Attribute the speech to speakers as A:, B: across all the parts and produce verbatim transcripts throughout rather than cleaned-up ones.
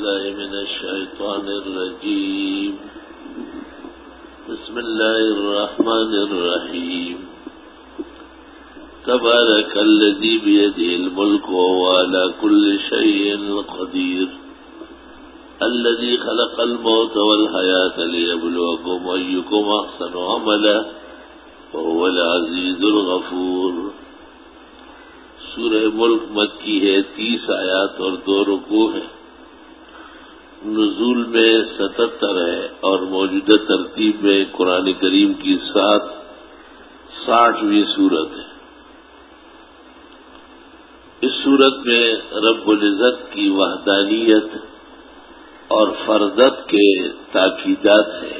A: بالله من الشيطان الرجيم. بسم الله الرحمن الرحيم. تبارك الذي بيده الملك وهو على كل شيء قدير. الذي خلق الموت والحياة ليبلوكم أيكم أحسن عملا وهو العزيز الغفور. سورہ ملک مکی ہے، تیس آیات اور دو رکوع ہے. نزول میں ستتر ہے اور موجودہ ترتیب میں قرآن کریم کی سات ساٹھویں سورت ہے. اس سورت میں رب العزت کی وحدانیت اور فردت کے تاکیدات ہیں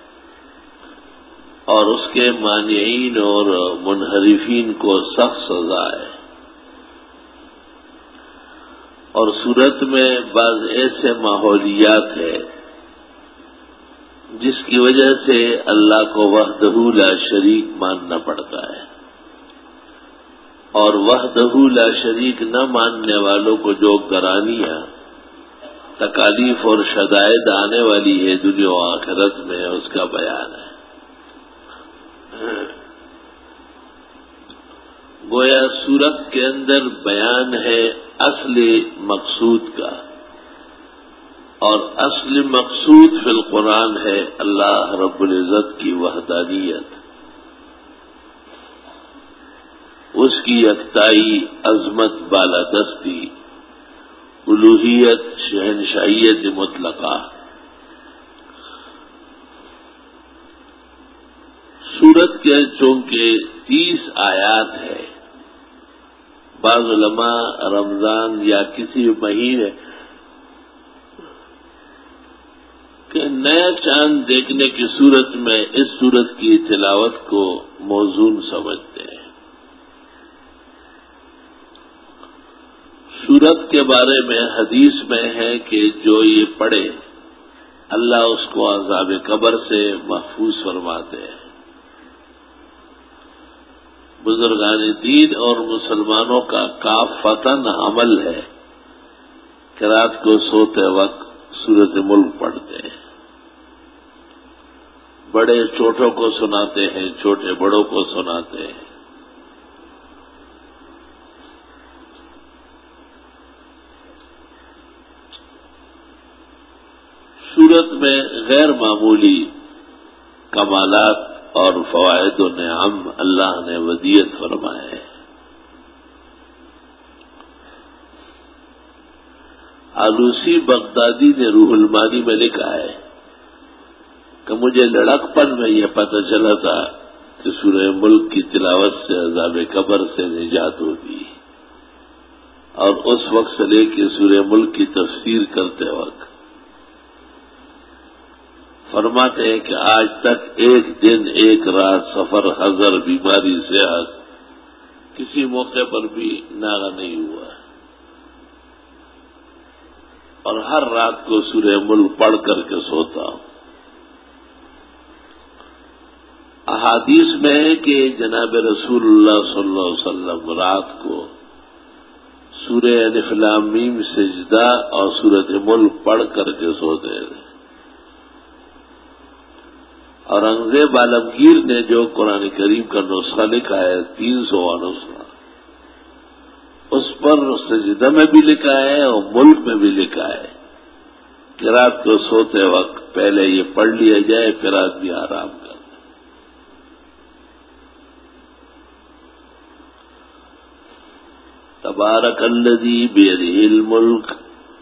A: اور اس کے مانعین اور منحرفین کو سخت سزا ہے. اور سورت میں بعض ایسے ماحولیات ہیں جس کی وجہ سے اللہ کو وحدہ لا شریک ماننا پڑتا ہے، اور وحدہ لا شریک نہ ماننے والوں کو جو گرانیاں تکالیف اور شدائد آنے والی ہے دنیا و آخرت میں، اس کا بیان ہے. گویا سورت کے اندر بیان ہے اصل مقصود کا، اور اصل مقصود فی القرآن ہے اللہ رب العزت کی وحدانیت، اس کی یکتائی، عظمت، بالادستی، الوہیت، شہنشاہیت مطلقہ. سورت کے چونکہ تیس آیات ہے، بعض علماء رمضان یا کسی مہینے کہ نیا چاند دیکھنے کی صورت میں اس سورت کی تلاوت کو موزون سمجھتے ہیں. سورت کے بارے میں حدیث میں ہے کہ جو یہ پڑھے اللہ اس کو عذاب قبر سے محفوظ فرماتے ہیں. بزرگان دین اور مسلمانوں کا کافتاً عمل ہے کہ رات کو سوتے وقت سورۃ ملک پڑھتے ہیں. بڑے چھوٹوں کو سناتے ہیں، چھوٹے بڑوں کو سناتے ہیں. سورت میں غیر معمولی کمالات اور فوائد و نعم اللہ نے ودیعت فرمائے. آلوسی بغدادی نے روح المانی میں لکھا ہے کہ مجھے لڑکپن میں یہ پتہ چلا تھا کہ سورہ ملک کی تلاوت سے عذاب قبر سے نجات ہوگی، اور اس وقت سے لے کے سورہ ملک کی تفسیر کرتے وقت فرماتے ہیں کہ آج تک ایک دن ایک رات سفر، حضر، بیماری، صحت کسی موقع پر بھی ناغہ نہیں ہوا، اور ہر رات کو سورہ ملک پڑھ کر کے سوتا ہوں. احادیث میں ہے کہ جناب رسول اللہ صلی اللہ علیہ وسلم رات کو سورہ الف لام میم سجدہ اور سورۃ ملک پڑھ کر کے سوتے تھے. اور انگریز عالمگیر نے جو قرآن کریم کا نسخہ لکھا ہے، تین سو نسخہ، اس پر سجدہ میں بھی لکھا ہے اور ملک میں بھی لکھا ہے کہ رات کو سوتے وقت پہلے یہ پڑھ لیا جائے، پھر آدمی آرام کرے. تبارک الذی بیدہ الملک،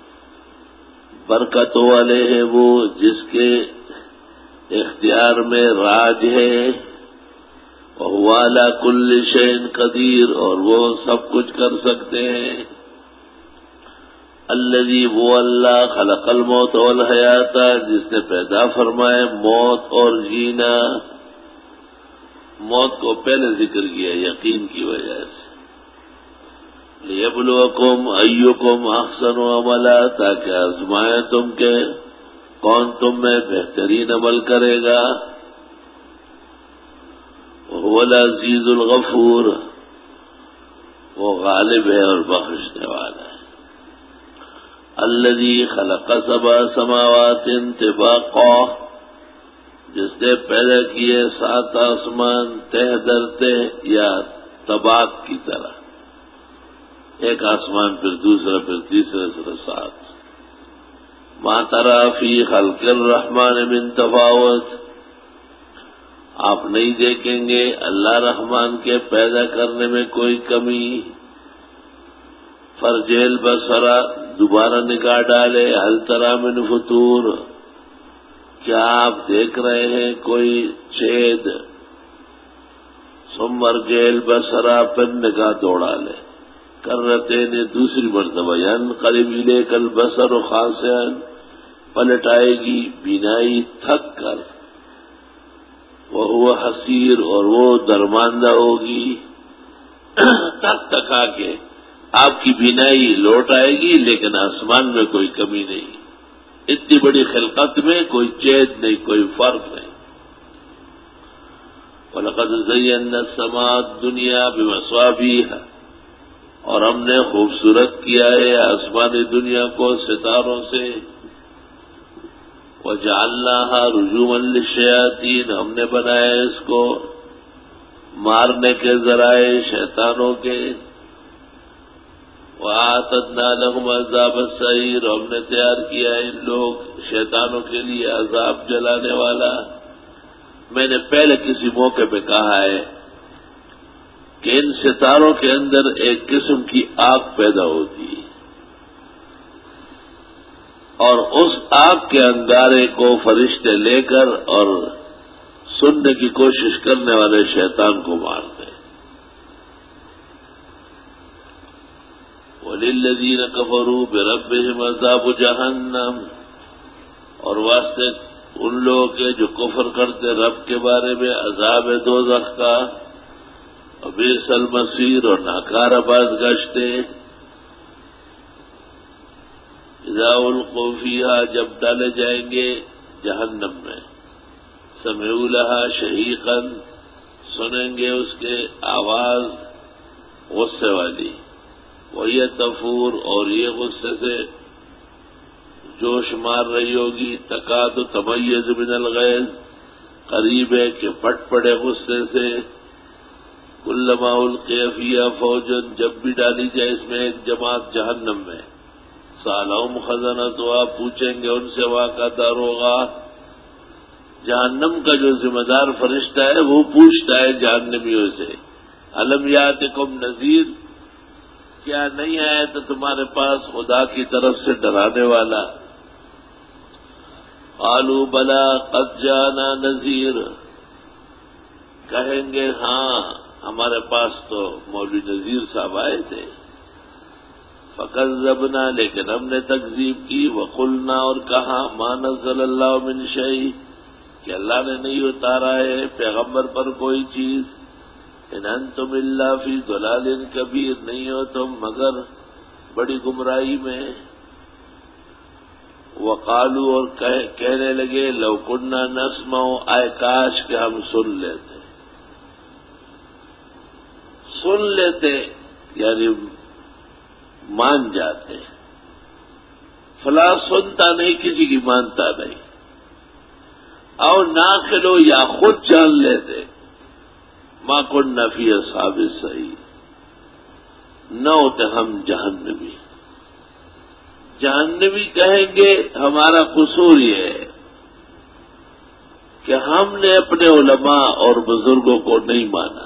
A: برکتوں والے ہیں وہ جس کے اختیار میں راج ہے، وَهُوَ عَلَى كُلِّ شَيْءٍ قدیر، اور وہ سب کچھ کر سکتے ہیں. الذی وہ اللہ خلق الموت والحیات، جس نے پیدا فرمائے موت اور جینا. موت کو پہلے ذکر کیا یقین کی وجہ سے. لِيَبْلُوَكُمْ أَيُّكُمْ أَحْسَنُ عَمَلًا، تاکہ آزمائے تم کے کون تم میں بہترین عمل کرے گا. وَهُوَ الْعَزِيزُ الْغَفُورُ، وہ غالب ہے اور بخشنے والا ہے. الذی خلق سبع سماوات طباقا، جس نے پیدا کیے سات آسمان تہ در تہ یا طباق کی طرح، ایک آسمان پھر دوسرا پھر تیسرا پھر سات۔ ما تری فی خلق الرحمن من تفاوت، آپ نہیں دیکھیں گے اللہ رحمان کے پیدا کرنے میں کوئی کمی۔ فرجیل بصرا، دوبارہ نگاہ ڈالے، ہل تری من فطور، کیا آپ دیکھ رہے ہیں کوئی چھید؟ ثم ارجع بصرا، پھر نگاہ دوڑا لے، کرتے نے دوسری مرتبہ، ینقلب الیک البصر خاسئا، پلٹ آئے گی بینائی تھک کر، وہ حسیر، اور وہ درماندہ ہوگی تک تکا کے، آپ کی بینائی لوٹ آئے گی لیکن آسمان میں کوئی کمی نہیں، اتنی بڑی خلقت میں کوئی چید نہیں، کوئی فرق نہیں۔ وَلَقَدْ زَيَّنَّا السَّمَاءَ الدُّنْيَا بِمَصَابِيحَ، اور ہم نے خوبصورت کیا ہے آسمانی دنیا کو ستاروں سے۔ وَجَعَلْنَاهَا رُجُومًا لِلشَّيَاطِينِ، ہم نے بنایا اس کو مارنے کے ذرائع شیطانوں کے۔ وَأَعْتَدْنَا لَهُمْ عَذَابَ السَّعِيرِ، ہم نے تیار کیا ان لوگ شیطانوں کے لیے عذاب جلانے والا۔ میں نے پہلے کسی موقع پہ کہا ہے کہ ان ستاروں کے اندر ایک قسم کی آگ پیدا ہوتی ہے، اور اس آگ کے انگارے کو فرشتے لے کر اور سننے کی کوشش کرنے والے شیطان کو مارتے ہیں۔ وَلِلَّذِينَ كَفَرُوا بِرَبِّهِمْ عَذَابُ جَهَنَّمَ، اور واسطے ان لوگوں کے جو کفر کرتے رب کے بارے میں عذاب دوزخ کا، وَبِئْسَ الْمَصِيرُ، اور ناکارہ بازگشت۔ اذا القوا فیہا، جب ڈالے جائیں گے جہنم میں، سمعوا لها شہیقا، سنیں گے اس کے آواز غصے والی، وہی تفور، اور یہ غصے سے جوش مار رہی ہوگی، تکاد تمیز من الغیظ، قریب ہے کہ پھٹ پڑے غصے سے۔ کلما القی فیہا فوج، جب بھی ڈالی جائے اس میں ایک جماعت جہنم میں، سالہم خزنتها، پوچھیں گے ان سے وہاں کا داروغہ، جہنم کا جو ذمہ دار فرشتہ ہے وہ پوچھتا ہے جہنمیوں سے، الم یاتکم نذیر، کیا نہیں آیا تو تمہارے پاس خدا کی طرف سے ڈرانے والا؟ قالوا بلا قد جانا نذیر، کہیں گے ہاں ہمارے پاس تو مولوی نذیر صاحب آئے تھے۔ فکذبنا، لیکن ہم نے تکذیب کی، وقلنا، اور کہا ما نزل اللہ من شیء، کہ اللہ نے نہیں اتارا ہے پیغمبر پر کوئی چیز، ان انتم الا فی ضلال کبیر، نہیں ہو تم مگر بڑی گمراہی میں۔ وقالوا، اور کہنے لگے لو کننا نسمع، آئے کاش کہ ہم سن لیتے، سن لیتے یعنی مان جاتے، فلاں سنتا نہیں، کسی کی مانتا نہیں، اور ناقلو، یا خود جان لیتے، ما کننا فی اصحاب السعیر، نہ ہوتے ہم جہنمی۔ جہنمی کہیں گے ہمارا قصور یہ ہے کہ ہم نے اپنے علماء اور بزرگوں کو نہیں مانا۔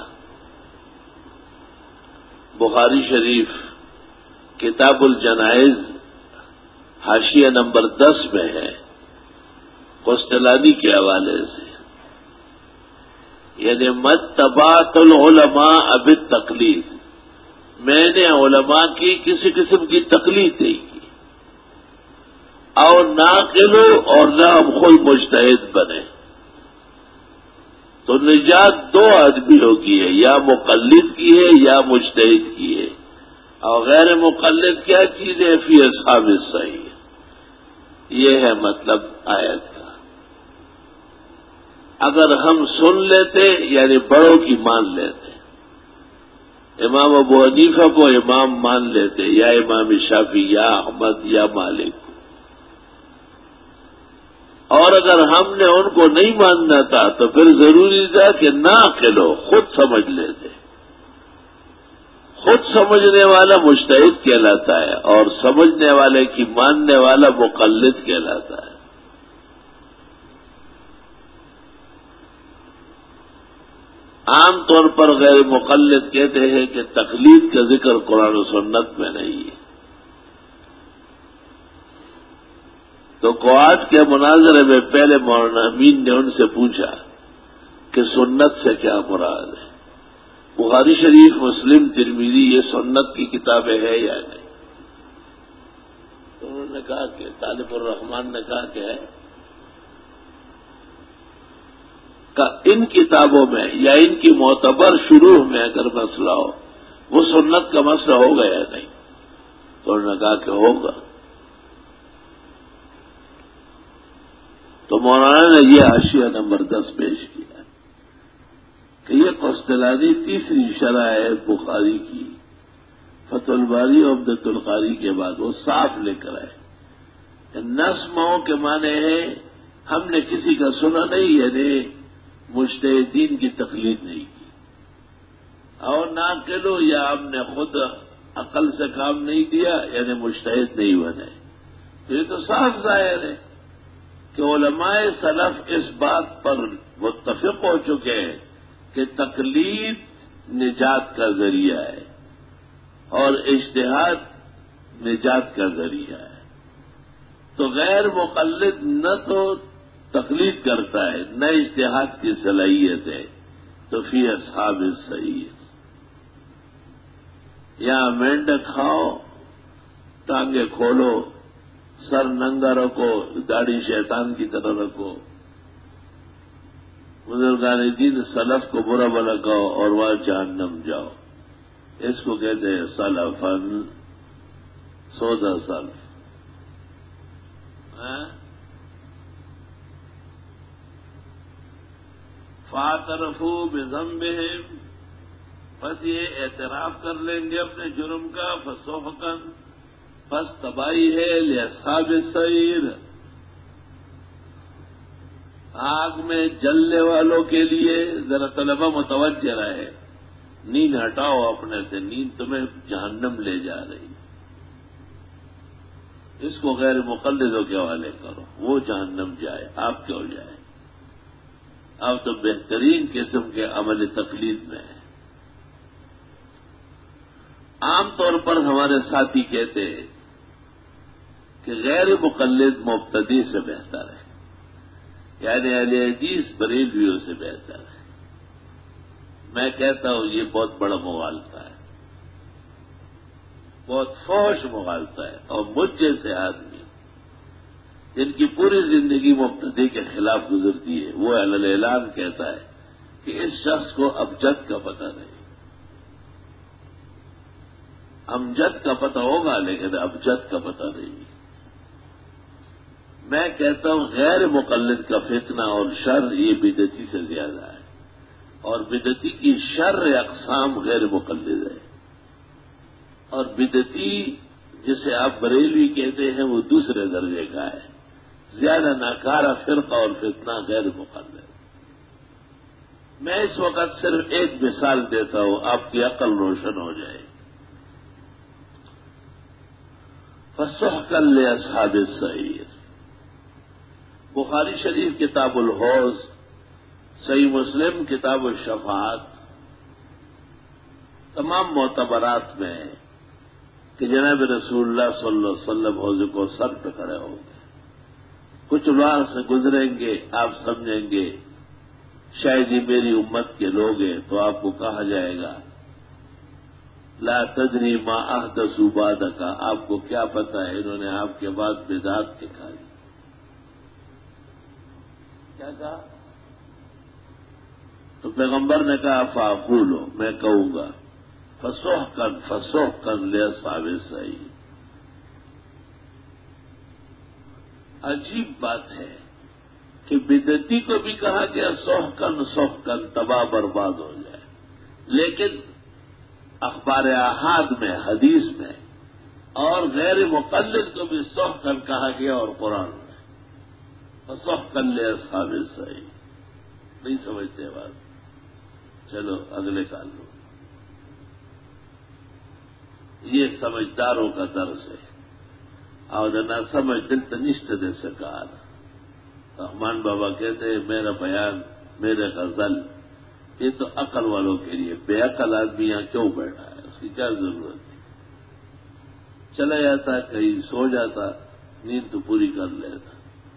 A: بخاری شریف کتاب الجنائز حاشیہ نمبر دس میں ہے، قسطلانی کے حوالے سے، یعنی متبعت العلماء بالتقلید، میں نے علماء کی کسی قسم کی تقلید نہیں کی، اور ناقلو، اور نہ ہم خود مجتہد بنے۔ تو نجات دو آدمیوں کی ہے، یا مقلد کی ہے یا مجتہد کی ہے، اور غیر مقلد کیا چیز ہے؟ فی اصحاب السعیر، یہ ہے مطلب آیت کا۔ اگر ہم سن لیتے یعنی بڑوں کی مان لیتے، امام ابو حنیفہ کو امام مان لیتے، یا امام شافعی یا احمد یا مالک، اور اگر ہم نے ان کو نہیں ماننا تھا تو پھر ضروری تھا کہ نہ کھلو، خود سمجھ لیتے۔ خود سمجھنے والا مجتہد کہلاتا ہے اور سمجھنے والے کی ماننے والا مقلد کہلاتا ہے۔ عام طور پر غیر مقلد کہتے ہیں کہ تقلید کا ذکر قرآن و سنت میں نہیں ہے۔ تو قواد کے مناظرے میں پہلے مولانا امین نے ان سے پوچھا کہ سنت سے کیا مراد ہے؟ بخاری شریف، مسلم، ترمذی یہ سنت کی کتابیں ہیں یا نہیں؟ تو انہوں نے کہا کہ طالب الرحمان نے کہا کہ ہے۔ کہ ان کتابوں میں یا ان کی معتبر شروع میں اگر مسئلہ ہو وہ سنت کا مسئلہ ہوگا یا نہیں؟ تو انہوں نے کہا کہ ہوگا۔ تو مولانا نے یہ حاشیہ نمبر دس پیش کیا کہ یہ قسطلانی تیسری شرح ہے بخاری کی، فتح الباری اور عمدۃ القاری کے بعد وہ صاف لے کر آئے کہ نظموں کے معنی ہے ہم نے کسی کا سنا نہیں، یعنی مجتہدین کی تقلید نہیں کی، اور ناقلو یا ہم نے خود عقل سے کام نہیں دیا، یعنی مجتہد نہیں بنے۔ تو یہ تو صاف ظاہر ہے کہ علماء سلف اس بات پر متفق ہو چکے ہیں کہ تقلید نجات کا ذریعہ ہے اور اجتہاد نجات کا ذریعہ ہے۔ تو غیر مقلد نہ تو تقلید کرتا ہے نہ اجتہاد کی صلاحیت ہے، تو فی اصحاب السعیر، یا مینڈک کھاؤ، ٹانگیں کھولو، سر ننگا رکھو، داڑھی شیطان کی طرح رکھو، بزرگان دین سلف کو برا بھلا کہو اور وہاں جہنم جاؤ۔ اس کو کہتے ہیں سلفن، سودا سلف۔ فاعترفوا بذنبہم، بس یہ اعتراف کر لیں گے اپنے جرم کا، فسحقا، بس تباہی ہے لاصحاب السعیر، آگ میں جلنے والوں کے لیے۔ ذرا طلبہ متوجہ رہے، نیند ہٹاؤ اپنے سے، نیند تمہیں جہنم لے جا رہی، اس کو غیر مقلدوں کے حوالے کرو، وہ جہنم جائے، آپ کیوں جائے؟ اب تو بہترین قسم کے عمل تقلید میں ہے۔ عام طور پر ہمارے ساتھی کہتے ہیں کہ غیر مقلد مبتدی سے بہتر ہے، یعنی اہل حدیث بریلویوں سے بہتر ہے۔ میں کہتا ہوں یہ بہت بڑا مغالطہ ہے، بہت فحش مغالطہ ہے، اور مجھ جیسے آدمی جن کی پوری زندگی مبتدی کے خلاف گزرتی ہے، وہ علی اعلان کہتا ہے کہ اس شخص کو ابجد کا پتہ نہیں۔ امجد کا پتہ ہوگا لیکن ابجد کا پتہ نہیں۔ میں کہتا ہوں غیر مقلد کا فتنہ اور شر یہ بدعتی سے زیادہ ہے، اور بدعتی کی شر اقسام غیر مقلد ہے، اور بدعتی جسے آپ بریلوی کہتے ہیں وہ دوسرے درجے کا ہے، زیادہ ناکارہ فرقہ اور فتنہ غیر مقلد۔ میں اس وقت صرف ایک مثال دیتا ہوں، آپ کی عقل روشن ہو جائے۔ فسحقا لاصحاب السعیر، بخاری شریف کتاب الحوض، صحیح مسلم کتاب الشفاعت، تمام معتبرات میں ہے کہ جناب رسول اللہ صلی اللہ علیہ وسلم حوض کو سر پہ کھڑے ہوں گے، کچھ راہ سے گزریں گے، آپ سمجھیں گے شاید یہ میری امت کے لوگ ہیں، تو آپ کو کہا جائے گا لا تدری ما احدثوا بعدک، آپ کو کیا پتا ہے انہوں نے آپ کے بعد بدعت دکھائی۔ کیا کہا؟ تو پیغمبر نے کہا فاقولو، میں کہوں گا فسحقا فسحقا لاصحاب السعیر۔ عجیب بات ہے کہ بدعتی کو بھی کہا گیا سحقا سحقا، تباہ برباد ہو جائے، لیکن اخبار احاد میں، حدیث میں، اور غیر مقلد کو بھی سحقا کہا گیا، اور قرآن میں۔ فسحقا لاصحاب السعیر. نہیں سمجھتے بات؟ چلو اگلے کال لو. یہ سمجھداروں کا درس ہے. اور نہ سمجھ دل تنشت دے سکار. رحمان بابا کہتے ہیں میرا بیان میرے غزل یہ تو عقل والوں کے لیے، بے عقل آدمی یہاں کیوں بیٹھا ہے؟ اس کی کیا ضرورت تھی؟ چلا جاتا کہیں سو جاتا، نیند تو پوری کر لیتا.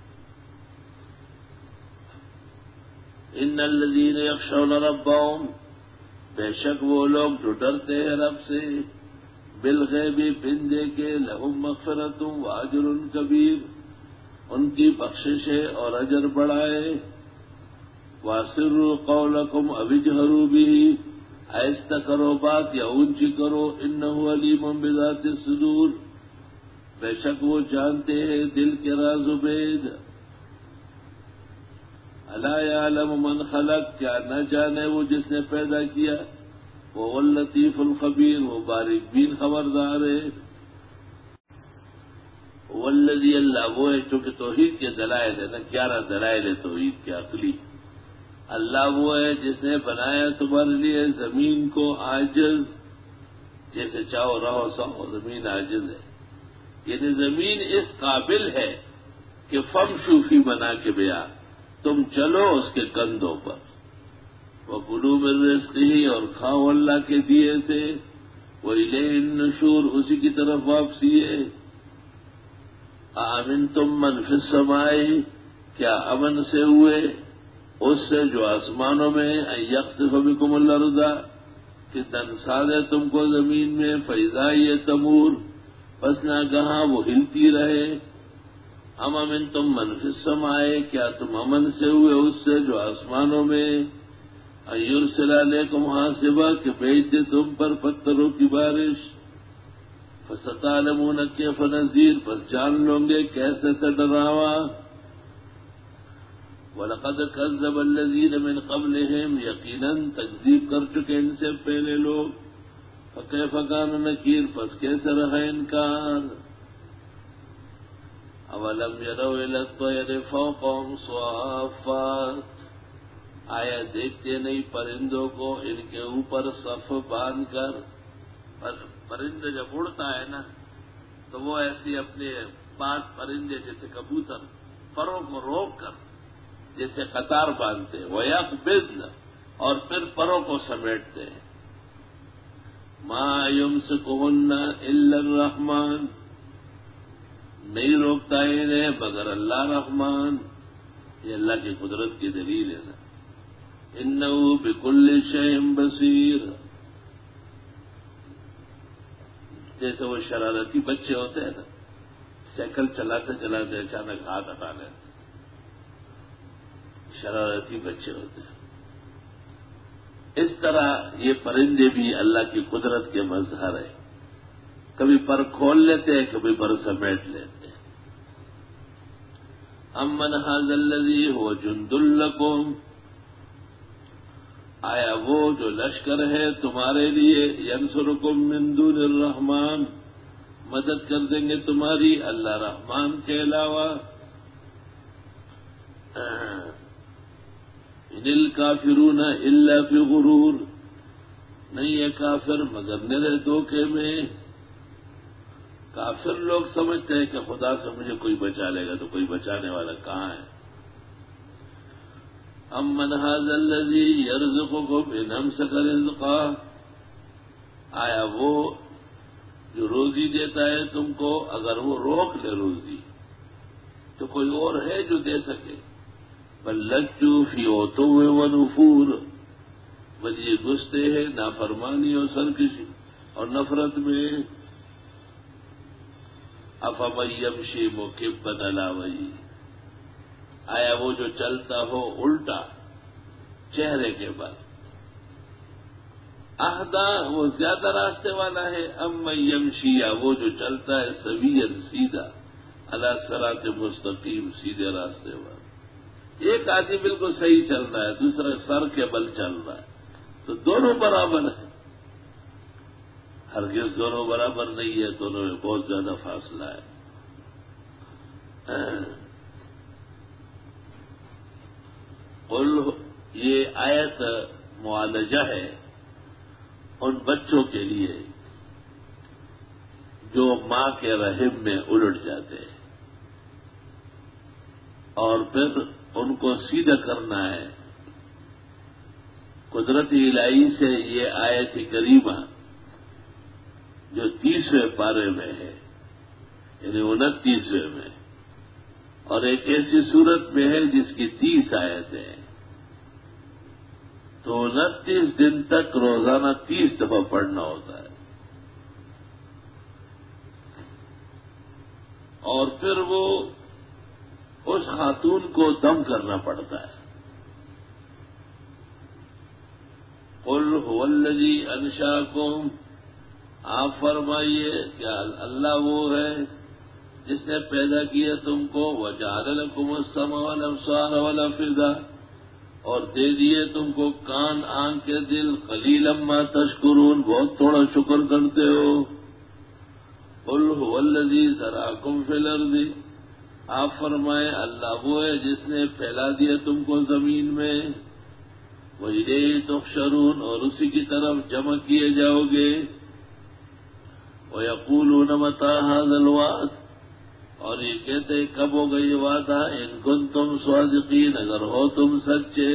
A: ان الذین یخشون ربهم، بے شک وہ لوگ جو ڈرتے ہیں رب سے، بالغیب بندے کے، لہم مغفرت و اجر کبیر، ان کی بخشش ہے اور اجر بڑا ہے. واسروا قولکم او اجہروا بہ، آہستہ کرو بات یا اونچی کرو. انہ علیم بذات الصدور، بے شک وہ جانتے ہیں دل کے راز و بید. الا یعلم من خلق، کیا نہ جانے وہ جس نے پیدا کیا. وہ اللطیف الخبیر، وہ باریک بین خبردار ہے. والذی، اللہ وہ ہے چونکہ توحید کے دلائل ہے نا، گیارہ دلائل ہے توحید کے عقلی. اللہ وہ ہے جس نے بنایا تمہارے لیے زمین کو عاجز، جیسے چاہو رہو سہو، زمین عاجز ہے. یعنی زمین اس قابل ہے کہ فم شوفی بنا کے بیا تم چلو اس کے کندھوں پر. وہ کلوا من رزقہ، اور کھاؤ اللہ کے دیے سے. وہ الیہ النشور، اسی کی طرف واپسی ہے. اامنتم من فی السماء، کیا امن سے ہوئے اس سے جو آسمانوں میں، ان یخسف بکم الارض، کہ دنسا دے تم کو زمین میں. فاذا ہی تمور، بس نہ کہاں وہ ہلتی رہے. ام امنتم من فی السماء، کیا تم امن سے ہوئے اس سے جو آسمانوں میں. ان یرسل علیکم حاصبا، کہ بھیج دے تم پر پتھروں کی بارش. فستعلمون کیف نذیر، بس جان لوں گے کیسے تھا ڈراوا. وَلَقَدْ كَذَّبَ الَّذِينَ مِنْ قَبْلِهِمْ، یقیناً تکذیب کر چکے ان سے پہلے لوگ. فَكَيْفَ كَانَ نَكِيرٌ، پس کیسے رہا انکار. اَوَلَمْ يَرَوْا إِلَى الطَّيْرِ فَوْقَهُمْ صَافَّاتٍ، آیا دیکھتے نہیں پرندوں کو ان کے اوپر صف باندھ کر. پرندہ جب اڑتا ہے نا تو وہ ایسی اپنے پاس پرندے جیسے کبوتر پروں کو روک کر جیسے قطار باندھتے، وَيَقْبِضْنَ، اور پھر پروں کو سمیٹتے ہیں. مَا يُمْسِكُهُنَّ إِلَّا الرَّحْمَٰنُ، نہیں روکتا انہیں مگر اللہ رحمان. یہ اللہ کی قدرت کی دلیل ہے نا. إِنَّهُ بِكُلِّ شَيْءٍ بَصِيرٌ، جیسے وہ شرارتی بچے ہوتے ہیں نا، سائیکل چلاتے چلاتے اچانک ہاتھ ہٹا لیتے، شرارتی بچے ہوتے ہیں. اس طرح یہ پرندے بھی اللہ کی قدرت کے مظہر ہیں. کبھی پر کھول لیتے ہیں، کبھی پر سمیٹ لیتے ہیں. امن ھذا الذی ھو جند لکم، آیا وہ جو لشکر ہے تمہارے لیے، ینصرکم من دون الرحمن، مدد کر دیں گے تمہاری اللہ رحمان کے علاوہ. ان الکافرون الا فی غرور، نہیں ہے کافر مگر میرے دھوکے میں. کافر لوگ سمجھتے ہیں کہ خدا سے مجھے کوئی بچا لے گا، تو کوئی بچانے والا کہاں ہے. امن ھذا الذی یرزقکم ان امسک رزقا، آیا وہ جو روزی دیتا ہے تم کو اگر وہ روک لے روزی تو کوئی اور ہے جو دے سکے. بل لجوا فی عتو و نفور، بل یہ گھستے ہیں نافرمانی اور سرکشی اور نفرت میں. افمن یمشی مکبا علی وجہہ، آیا وہ جو چلتا ہو الٹا چہرے کے بل، اہدا وہ زیادہ راستے والا ہے. امن یمشی، یا وہ جو چلتا ہے سویا سیدھا، علی صراط مستقیم سیدھے راستے والا. ایک آدمی بالکل صحیح چل رہا ہے، دوسرا سر کے بل چل رہا ہے، تو دونوں برابر ہیں. ہرگز دونوں برابر نہیں ہے، دونوں میں بہت زیادہ فاصلہ ہے. ایک معالجہ ہے ان بچوں کے لیے جو ماں کے رحم میں الٹ جاتے ہیں، اور پھر ان کو سیدھا کرنا ہے۔ قدرتی الہی سے یہ آیت کریمہ جو تیسویں پارے میں ہے، یعنی انتیسویں میں، اور ایک ایسی صورت میں ہے جس کی تیس آیتیں ہیں، تو انتیس دن تک روزانہ تیس دفعہ پڑھنا ہوتا ہے، اور پھر وہ اس خاتون کو دم کرنا پڑتا ہے۔ قل هو الذی انشاکم، آپ فرمائیے کہ اللہ وہ ہے جس نے پیدا کیا تم کو، وجعل لکم السمع والابصار والافئدہ، اور دے دیے تم کو کان، آنکھ، دل، قلیلا ما تشکرون، بہت تھوڑا شکر کرتے ہو۔ قل هو الذی ذراکم فی الارض، آپ فرمائے اللہ وہ ہے جس نے پھیلا دیا تم کو زمین میں، وَإِلَيْهِ تُحْشَرُونَ، اور اسی کی طرف جمع کیے جاؤ گے۔ وَيَقُولُونَ مَتَىٰ هَٰذَا الْوَعْدُ، اور یہ کہتے کب ہوگا یہ وعدہ، إِن كُنتُمْ صَادِقِينَ، اگر ہو تم سچے۔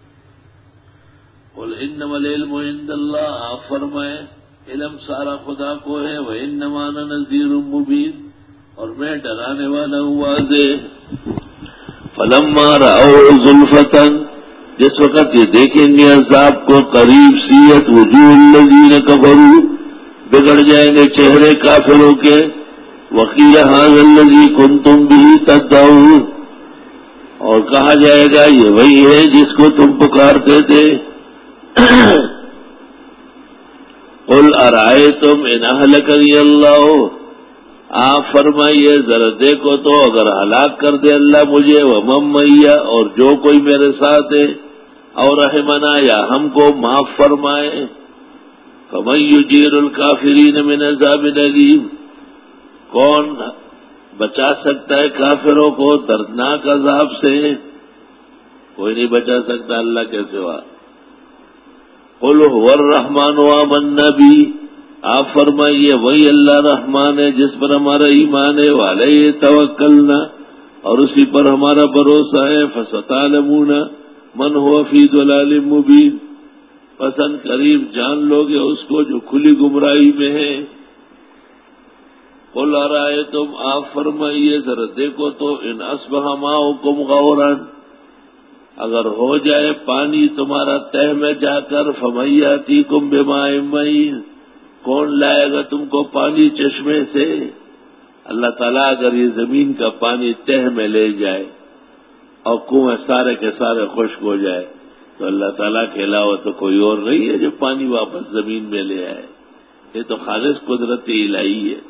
A: قُلْ إِنَّمَا الْعِلْمُ عِندَ اللَّهِ، آپ فرمائے علم سارا خدا کو ہے، وَإِنَّمَا أَنَا نَذِيرٌ مُّبِينٌ، اور میں ڈرانے والا ہوں واضح۔ فَلَمَّا رَأَوْهُ زُلْفَةً، جس وقت یہ دیکھیں گے عذاب کو قریب، سیئت وجوہ الذین کفروا، بگڑ جائیں گے چہرے کافروں کے، وقیل ھذا الذی کنتم بہ تدعون، اور کہا جائے گا یہ وہی ہے جس کو تم پکارتے تھے۔ قل ارأیتم ان اہلکنی اللہ، آپ فرمائیے ذرا دیکھو تو اگر ہلاک کر دے اللہ مجھے، ومن معی، اور جو کوئی میرے ساتھ ہے، اور رحمنا، یا ہم کو معاف فرمائے، فمن یجیر الکافرین من عذاب علیم، کون بچا سکتا ہے کافروں کو دردناک عذاب سے؟ کوئی نہیں بچا سکتا اللہ کے سوا۔ قل هو الرحمن آمنا بہ، آپ فرمائیے وہی اللہ رحمان ہے جس پر ہمارا ایمان ہے، وعلیہ توکلنا، اور اسی پر ہمارا بھروسہ ہے، فستعلمون من هو فی ضلال مبین، پسند قریب جان لوگے اس کو جو کھلی گمراہی میں ہے۔ قل ارائیتم، آپ فرمائیے ذرا دیکھو تو، ان اصبح ماؤکم غورا، اگر ہو جائے پانی تمہارا تہ میں جا کر، فمن یاتیکم بماء معین، کون لائے گا تم کو پانی چشمے سے؟ اللہ تعالیٰ اگر یہ زمین کا پانی تہ میں لے جائے اور کنویں سارے کے سارے خشک ہو جائے، تو اللہ تعالیٰ کے علاوہ تو کوئی اور نہیں ہے جو پانی واپس زمین میں لے آئے۔ یہ تو خالص قدرتی الہی ہے۔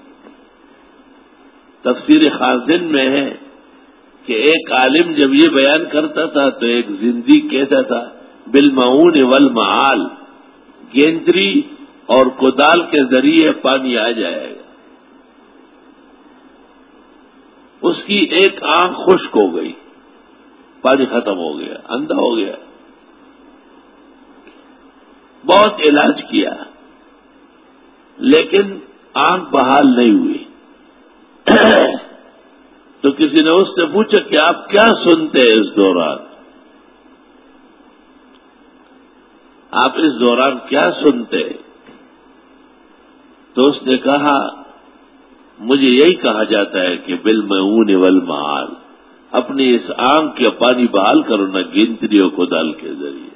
A: تفسیر خازن میں ہے کہ ایک عالم جب یہ بیان کرتا تھا تو ایک زندی کہتا تھا بالمعون والمعال، گیندری اور کدال کے ذریعے پانی آ جائے گا۔ اس کی ایک آنکھ خشک ہو گئی، پانی ختم ہو گیا، اندھا ہو گیا، بہت علاج کیا لیکن آنکھ بحال نہیں ہوئی۔ تو کسی نے اس سے پوچھا کہ آپ کیا سنتے ہیں اس دوران، آپ اس دوران کیا سنتے؟ تو اس نے کہا مجھے یہی کہا جاتا ہے کہ بالمعون والمعال، اپنی اس آنکھ کے پانی بحال کرو نہ گنتری اور کدال کے ذریعے۔